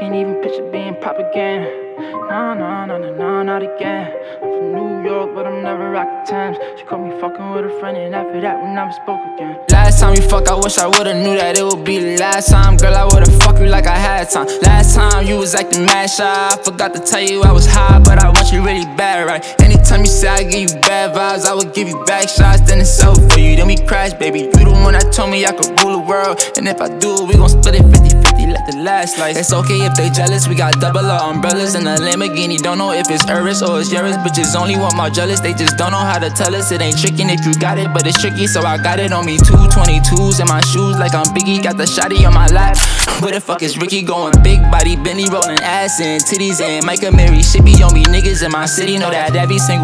can't even picture being pop again. No, not again. I'm from New York, but I'm never rockin' Thames. She caught me fucking with a friend, and after that, we never spoke again. Last time we fucked, I wish I would've knew that it would be the last time. Girl, I would've fucked you like I had time. Last time you was acting mad shy. I forgot to tell you I was high, but I want you really bad, right? Anytime you say I give you bad vibes, I would give you back shots, then it's over for you. Then we crash, baby. You the one that told me I could rule the world, and if I do, we gon' split it 50-50 like the last slice. It's okay if they jealous, we got double our umbrellas and a Lamborghini. Don't know if it's Urus or it's yours, bitches only want my jealous. They just don't know how to tell us. It ain't tricking if you got it, but it's tricky, so I got it on me. 222s in my shoes like I'm Biggie. Got the shotty on my lap. Where the fuck is Ricky going? Big body, Benny rolling ass and titties and Micah Mary. Shit be on me, niggas in my city know that be single.